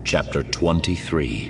Chapter 23.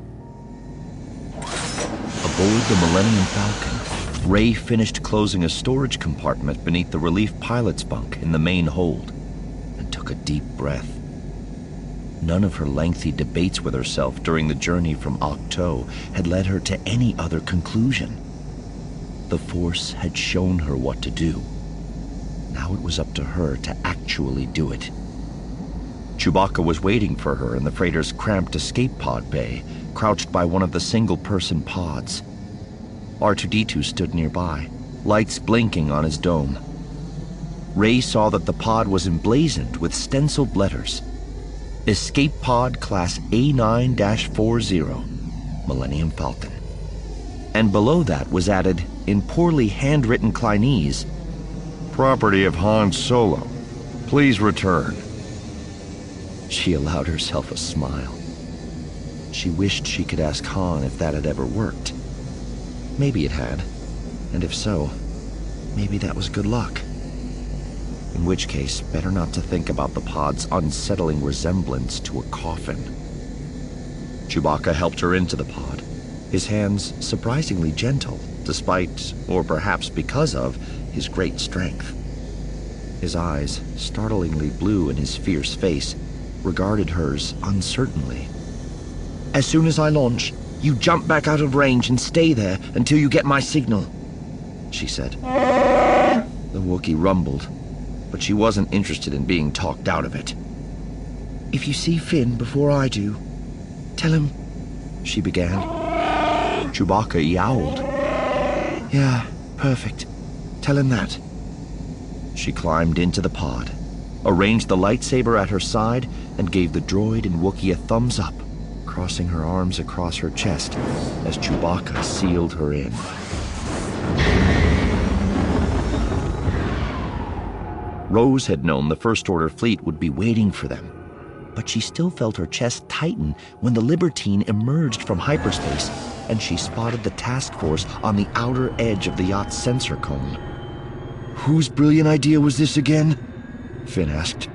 Aboard the Millennium Falcon, Ray finished closing a storage compartment beneath the relief pilot's bunk in the main hold and took a deep breath. None of her lengthy debates with herself during the journey from Ahch-To had led her to any other conclusion. The Force had shown her what to do. Now it was up to her to actually do it. Chewbacca was waiting for her in the freighter's cramped escape pod bay, crouched by one of the single-person pods. R2-D2 stood nearby, lights blinking on his dome. Ray saw that the pod was emblazoned with stenciled letters. Escape Pod Class A9-40, Millennium Falcon. And below that was added, in poorly handwritten Chinese, "Property of Han Solo. Please return." She allowed herself a smile. She wished she could ask Han if that had ever worked. Maybe it had, and if so, maybe that was good luck. In which case, better not to think about the pod's unsettling resemblance to a coffin. Chewbacca helped her into the pod, his hands surprisingly gentle, despite, or perhaps because of, his great strength. His eyes, startlingly blue in his fierce face, regarded hers uncertainly. "As soon as I launch, you jump back out of range and stay there until you get my signal," she said. The Wookiee rumbled, but she wasn't interested in being talked out of it. "If you see Finn before I do, tell him," she began. Chewbacca yowled. "Yeah, perfect. Tell him that." She climbed into the pod, arranged the lightsaber at her side, and gave the droid and Wookiee a thumbs up, crossing her arms across her chest as Chewbacca sealed her in. Rose had known the First Order fleet would be waiting for them, but she still felt her chest tighten when the Libertine emerged from hyperspace and she spotted the task force on the outer edge of the yacht's sensor cone. "Whose brilliant idea was this again?" Finn asked.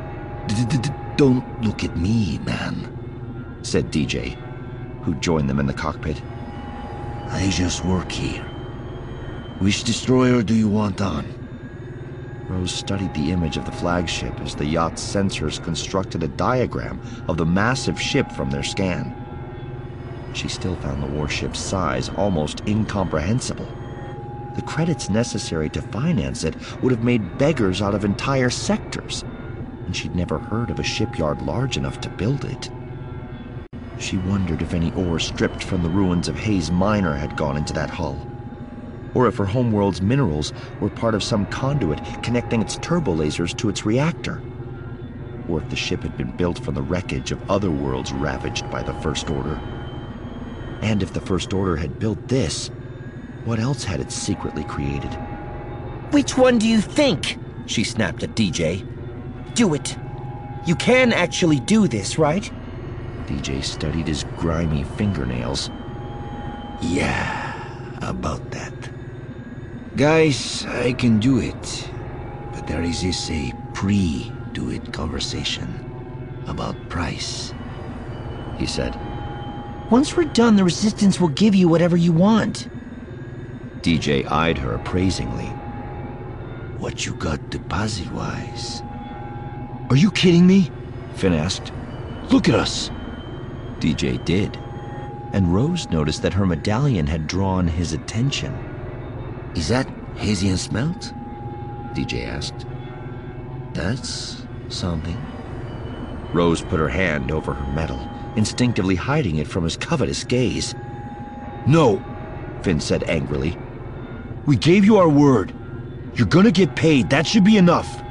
"Don't look at me, man," said DJ, who joined them in the cockpit. "I just work here. Which destroyer do you want on?" Rose studied the image of the flagship as the yacht's sensors constructed a diagram of the massive ship from their scan. She still found the warship's size almost incomprehensible. The credits necessary to finance it would have made beggars out of entire sectors, and she'd never heard of a shipyard large enough to build it. She wondered if any ore stripped from the ruins of Hayes Minor had gone into that hull, or if her homeworld's minerals were part of some conduit connecting its turbo lasers to its reactor, or if the ship had been built from the wreckage of other worlds ravaged by the First Order. And if the First Order had built this, what else had it secretly created? "Which one do you think?" she snapped at DJ. "Do it. You can actually do this, right?" DJ studied his grimy fingernails. "Yeah, about that. Guys, I can do it. But there is this pre-do-it conversation about price," he said. "Once we're done, the Resistance will give you whatever you want." DJ eyed her appraisingly. "What you got deposit-wise?" "Are you kidding me?" Finn asked. "Look at us." DJ did, and Rose noticed that her medallion had drawn his attention. "Is that Hazian smelt?" DJ asked. "That's something." Rose put her hand over her medal, instinctively hiding it from his covetous gaze. "No," Finn said angrily. "We gave you our word. You're gonna get paid. That should be enough."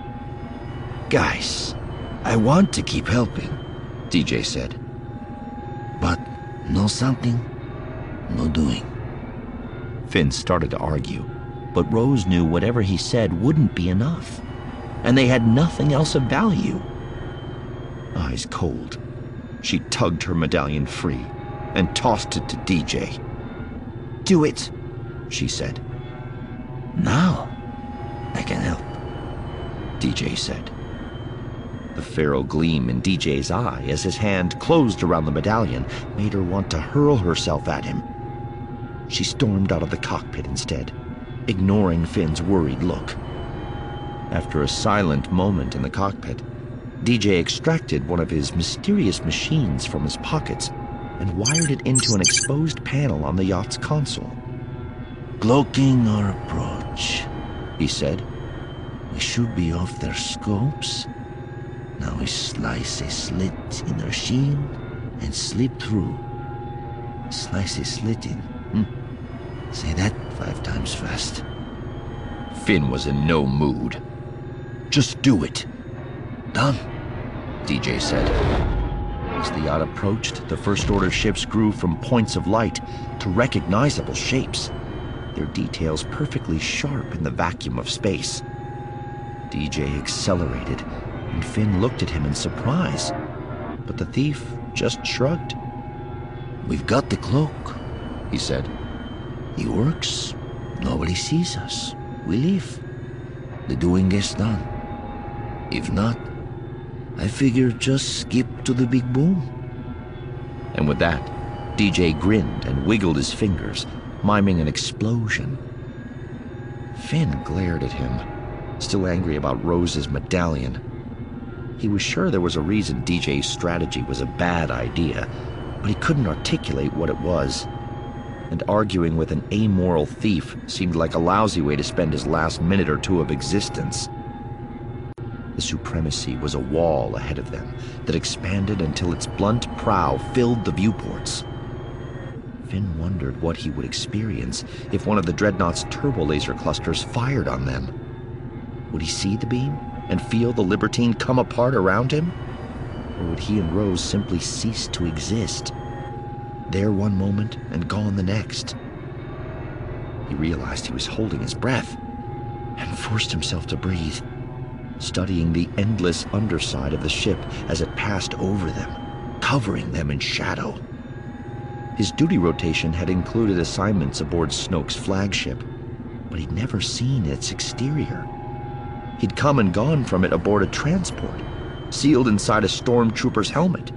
"Guys, I want to keep helping," DJ said. "But know something? No doing." Finn started to argue, but Rose knew whatever he said wouldn't be enough, and they had nothing else of value. Eyes cold, she tugged her medallion free and tossed it to DJ. "Do it," she said. "Now I can help," DJ said. The feral gleam in DJ's eye as his hand closed around the medallion made her want to hurl herself at him. She stormed out of the cockpit instead, ignoring Finn's worried look. After a silent moment in the cockpit, DJ extracted one of his mysterious machines from his pockets and wired it into an exposed panel on the yacht's console. "Cloaking our approach," he said. "We should be off their scopes. Now we slice a slit in their shield and slip through. Slice a slit in. Say that 5 times fast." Finn was in no mood. "Just do it." "Done," DJ said. As the yacht approached, the First Order ships grew from points of light to recognizable shapes, their details perfectly sharp in the vacuum of space. DJ accelerated, and Finn looked at him in surprise, but the thief just shrugged. "We've got the cloak," he said. "It works. Nobody sees us. We leave. The doing gets done. If not, I figure just skip to the big boom." And with that, DJ grinned and wiggled his fingers, miming an explosion. Finn glared at him, still angry about Rose's medallion. He was sure there was a reason DJ's strategy was a bad idea, but he couldn't articulate what it was. And arguing with an amoral thief seemed like a lousy way to spend his last minute or two of existence. The Supremacy was a wall ahead of them that expanded until its blunt prow filled the viewports. Finn wondered what he would experience if one of the Dreadnought's turbo-laser clusters fired on them. Would he see the beam and feel the Libertine come apart around him? Or would he and Rose simply cease to exist? There one moment and gone the next. He realized he was holding his breath and forced himself to breathe, studying the endless underside of the ship as it passed over them, covering them in shadow. His duty rotation had included assignments aboard Snoke's flagship, but he'd never seen its exterior. He'd come and gone from it aboard a transport, sealed inside a stormtrooper's helmet.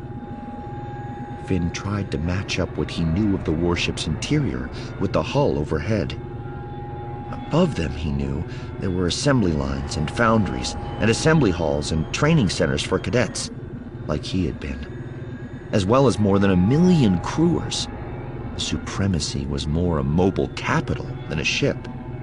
Finn tried to match up what he knew of the warship's interior with the hull overhead. Above them, he knew, there were assembly lines and foundries and assembly halls and training centers for cadets, like he had been, as well as more than 1 million crewers. The Supremacy was more a mobile capital than a ship.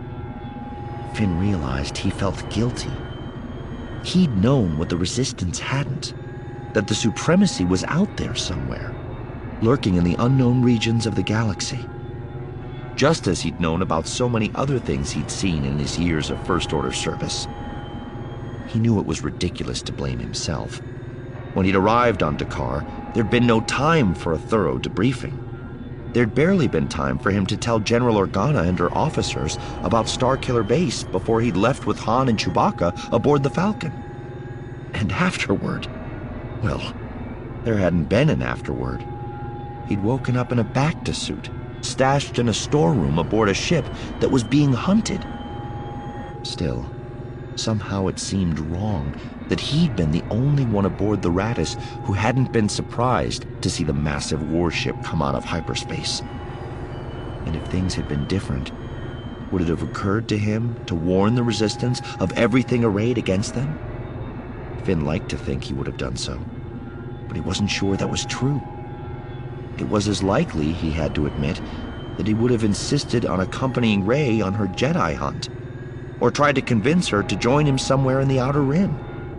Finn realized he felt guilty. He'd known what the Resistance hadn't, that the Supremacy was out there somewhere, lurking in the unknown regions of the galaxy. Just as he'd known about so many other things he'd seen in his years of First Order service. He knew it was ridiculous to blame himself. When he'd arrived on D'Qar, there'd been no time for a thorough debriefing. There'd barely been time for him to tell General Organa and her officers about Starkiller Base before he'd left with Han and Chewbacca aboard the Falcon. And afterward, well, there hadn't been an afterward. He'd woken up in a Bacta suit, stashed in a storeroom aboard a ship that was being hunted. Still, somehow it seemed wrong that he'd been the only one aboard the Raddus who hadn't been surprised to see the massive warship come out of hyperspace. And if things had been different, would it have occurred to him to warn the Resistance of everything arrayed against them? Finn liked to think he would have done so, but he wasn't sure that was true. It was as likely, he had to admit, that he would have insisted on accompanying Rey on her Jedi hunt, or tried to convince her to join him somewhere in the Outer Rim.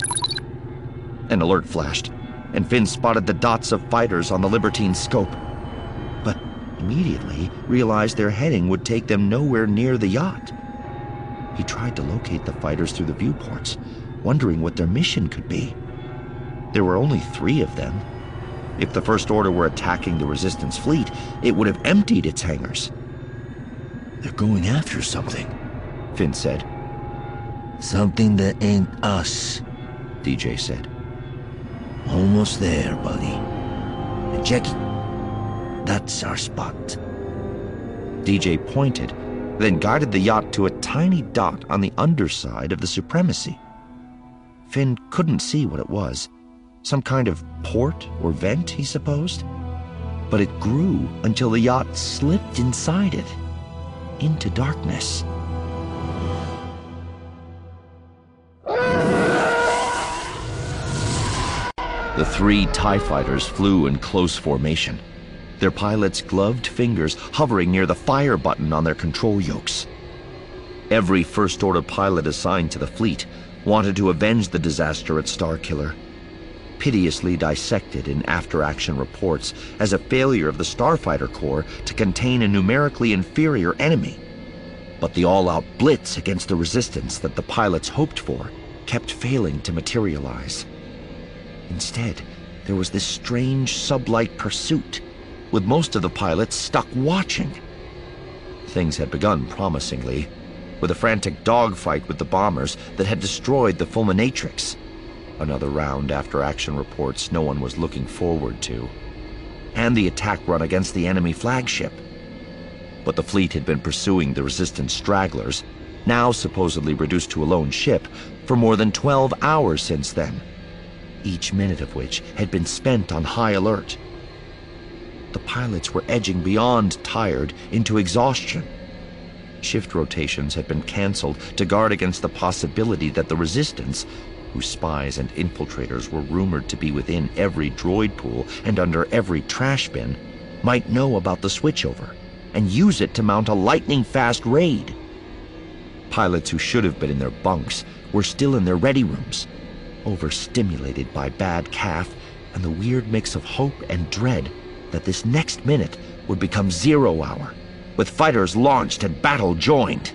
An alert flashed, and Finn spotted the dots of fighters on the Libertine's scope, but immediately realized their heading would take them nowhere near the yacht. He tried to locate the fighters through the viewports, wondering what their mission could be. There were only 3 of them. If the First Order were attacking the Resistance fleet, it would have emptied its hangars. "They're going after something," Finn said. "Something that ain't us," DJ said. "Almost there, buddy. And Jackie, that's our spot." DJ pointed, then guided the yacht to a tiny dot on the underside of the Supremacy. Finn couldn't see what it was. Some kind of port or vent, he supposed? But it grew until the yacht slipped inside it, into darkness. The 3 TIE fighters flew in close formation, their pilots' gloved fingers hovering near the fire button on their control yokes. Every First Order pilot assigned to the fleet wanted to avenge the disaster at Starkiller, piteously dissected in after-action reports as a failure of the Starfighter Corps to contain a numerically inferior enemy. But the all-out blitz against the resistance that the pilots hoped for kept failing to materialize. Instead, there was this strange sublight pursuit, with most of the pilots stuck watching. Things had begun promisingly, with a frantic dogfight with the bombers that had destroyed the Fulminatrix. Another round after action reports no one was looking forward to. And the attack run against the enemy flagship. But the fleet had been pursuing the resistance stragglers, now supposedly reduced to a lone ship, for more than 12 hours since then, each minute of which had been spent on high alert. The pilots were edging beyond tired into exhaustion. Shift rotations had been canceled to guard against the possibility that the resistance, whose spies and infiltrators were rumored to be within every droid pool and under every trash bin, might know about the switchover and use it to mount a lightning-fast raid. Pilots who should have been in their bunks were still in their ready rooms, overstimulated by bad calf and the weird mix of hope and dread that this next minute would become 0 hour, with fighters launched and battle joined.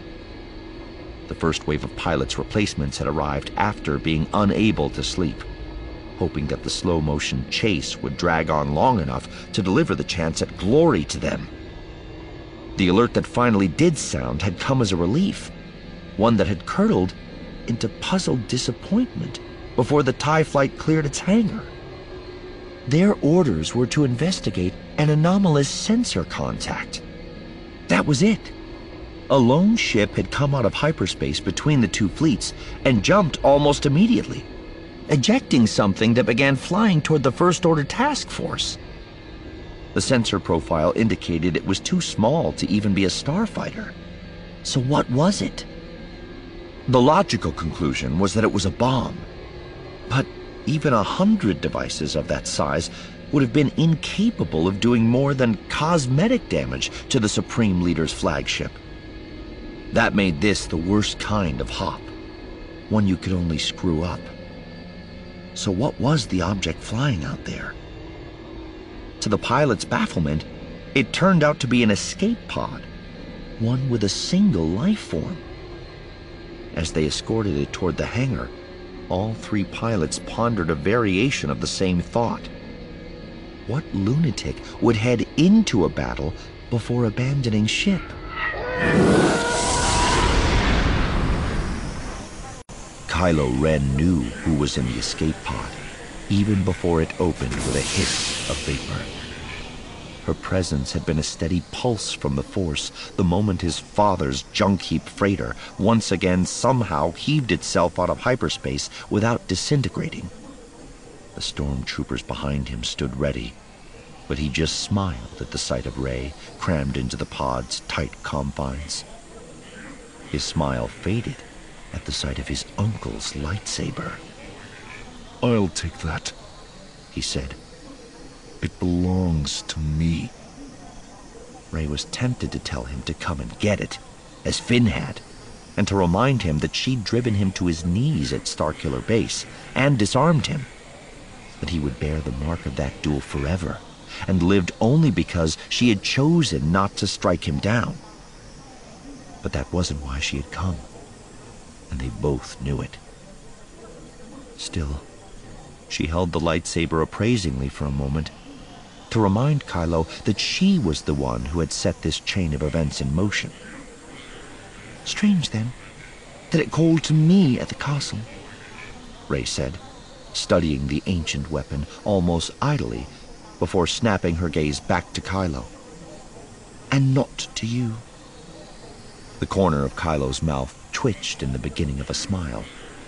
The first wave of pilots' replacements had arrived after being unable to sleep, hoping that the slow-motion chase would drag on long enough to deliver the chance at glory to them. The alert that finally did sound had come as a relief, one that had curdled into puzzled disappointment before the TIE flight cleared its hangar. Their orders were to investigate an anomalous sensor contact. That was it. A lone ship had come out of hyperspace between the 2 fleets and jumped almost immediately, ejecting something that began flying toward the First Order task force. The sensor profile indicated it was too small to even be a starfighter. So what was it? The logical conclusion was that it was a bomb. But even 100 devices of that size would have been incapable of doing more than cosmetic damage to the Supreme Leader's flagship. That made this the worst kind of hop, one you could only screw up. So what was the object flying out there? To the pilot's bafflement, it turned out to be an escape pod, one with a single life form. As they escorted it toward the hangar, all 3 pilots pondered a variation of the same thought. What lunatic would head into a battle before abandoning ship? Kylo Ren knew who was in the escape pod, even before it opened with a hiss of vapor. Her presence had been a steady pulse from the Force the moment his father's junk heap freighter once again somehow heaved itself out of hyperspace without disintegrating. The stormtroopers behind him stood ready, but he just smiled at the sight of Rey crammed into the pod's tight confines. His smile faded at the sight of his uncle's lightsaber. "I'll take that," he said. "It belongs to me." Rey was tempted to tell him to come and get it, as Finn had, and to remind him that she'd driven him to his knees at Starkiller Base and disarmed him. That he would bear the mark of that duel forever, and lived only because she had chosen not to strike him down. But that wasn't why she had come, and they both knew it. Still, she held the lightsaber appraisingly for a moment, to remind Kylo that she was the one who had set this chain of events in motion. "Strange, then, that it called to me at the castle," Rey said, studying the ancient weapon almost idly before snapping her gaze back to Kylo. "And not to you." The corner of Kylo's mouth twitched in the beginning of a smile.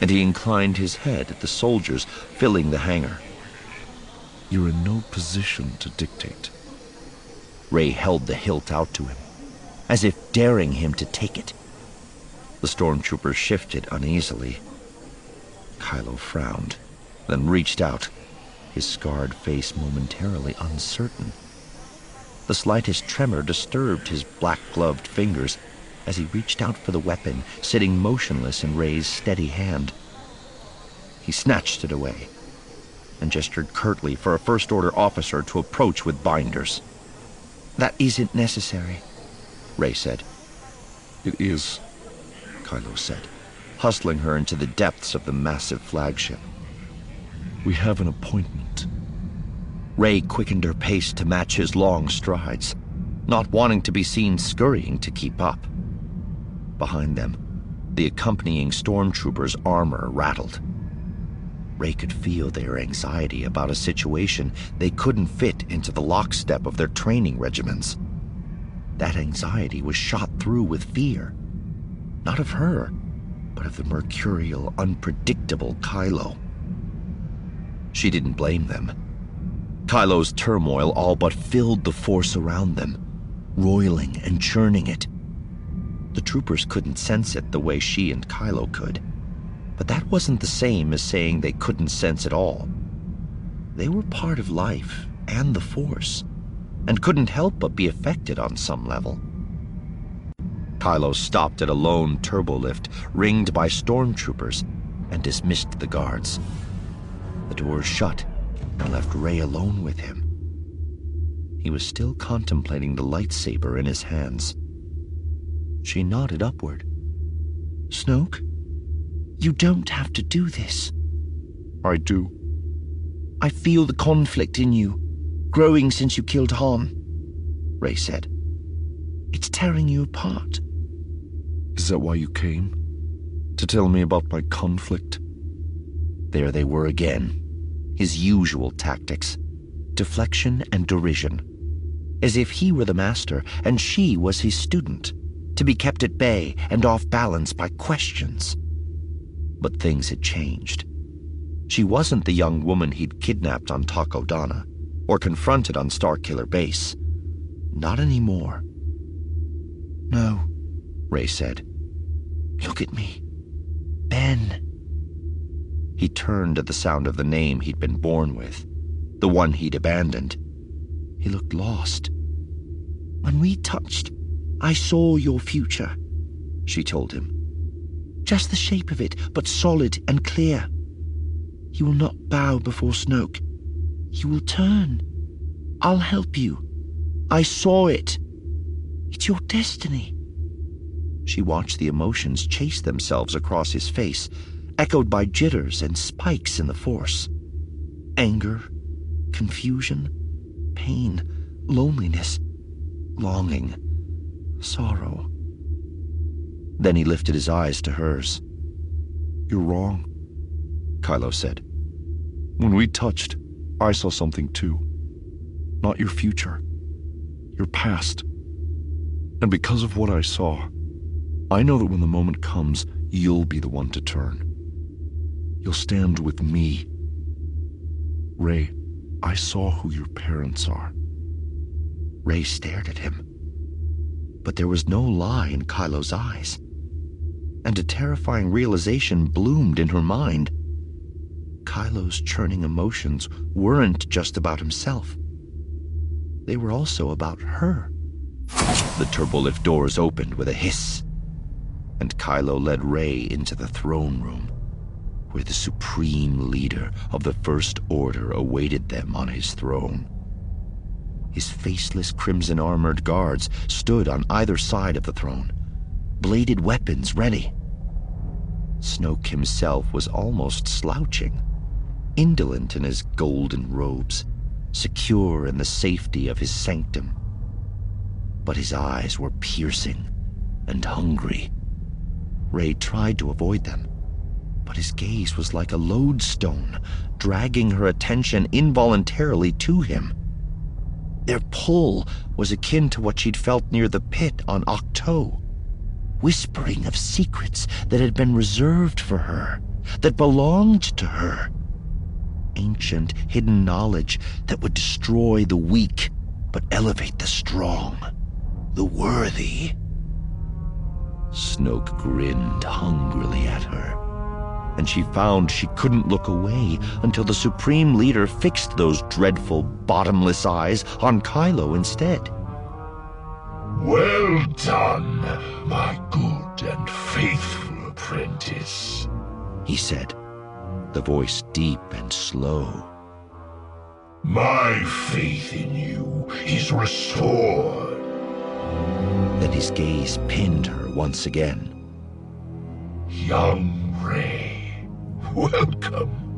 and he inclined his head at the soldiers filling the hangar. You're in no position to dictate. Ray held the hilt out to him, as if daring him to take it. The stormtrooper shifted uneasily. Kylo frowned, then reached out, his scarred face momentarily uncertain. The slightest tremor disturbed his black-gloved fingers as he reached out for the weapon sitting motionless in Ray's steady hand. He snatched it away and gestured curtly for a first-order officer to approach with binders. "That isn't necessary," Ray said. It is, Kylo said, hustling her into the depths of the massive flagship. We have an appointment. Ray quickened her pace to match his long strides, not wanting to be seen scurrying to keep up. Behind them, the accompanying stormtroopers' armor rattled. Ray could feel their anxiety about a situation they couldn't fit into the lockstep of their training regimens. That anxiety was shot through with fear, not of her, but of the mercurial, unpredictable Kylo. She didn't blame them. Kylo's turmoil all but filled the force around them, roiling and churning it. The troopers couldn't sense it the way she and Kylo could, but that wasn't the same as saying they couldn't sense it all. They were part of life and the Force, and couldn't help but be affected on some level. Kylo stopped at a lone turbolift ringed by stormtroopers and dismissed the guards. The doors shut and left Ray alone with him. He was still contemplating the lightsaber in his hands. She nodded upward. "Snoke, you don't have to do this." I do. "I feel the conflict in you, growing since you killed Han," Ray said. "It's tearing you apart." Is that why you came? To tell me about my conflict? There they were again, his usual tactics, deflection and derision, as if he were the master and she was his student, to be kept at bay and off balance by questions. But things had changed. She wasn't the young woman he'd kidnapped on Takodana or confronted on Starkiller Base. Not anymore. "No," Ray said. "Look at me. Ben." He turned at the sound of the name he'd been born with, the one he'd abandoned. He looked lost. "When we touched, I saw your future," she told him. "Just the shape of it, but solid and clear. You will not bow before Snoke. You will turn. I'll help you. I saw it. It's your destiny." She watched the emotions chase themselves across his face, echoed by jitters and spikes in the Force. Anger, confusion, pain, loneliness, longing, sorrow. Then he lifted his eyes to hers. You're wrong, Kylo said. When we touched, I saw something too. Not your future, your past. And because of what I saw, I know that when the moment comes, you'll be the one to turn. You'll stand with me. Ray, I saw who your parents are. Ray stared at him. But there was no lie in Kylo's eyes. And a terrifying realization bloomed in her mind. Kylo's churning emotions weren't just about himself. They were also about her. The turbolift doors opened with a hiss, and Kylo led Ray into the throne room, where the supreme leader of the First Order awaited them on his throne. His faceless crimson-armored guards stood on either side of the throne, bladed weapons ready. Snoke himself was almost slouching, indolent in his golden robes, secure in the safety of his sanctum. But his eyes were piercing and hungry. Ray tried to avoid them, but his gaze was like a lodestone, dragging her attention involuntarily to him. Their pull was akin to what she'd felt near the pit on Ahch-To, whispering of secrets that had been reserved for her, that belonged to her. Ancient, hidden knowledge that would destroy the weak, but elevate the strong, the worthy. Snoke grinned hungrily at her, and she found she couldn't look away until the Supreme Leader fixed those dreadful, bottomless eyes on Kylo instead. Well done, my good and faithful apprentice, he said, the voice deep and slow. My faith in you is restored. Then his gaze pinned her once again. Young Rey, welcome.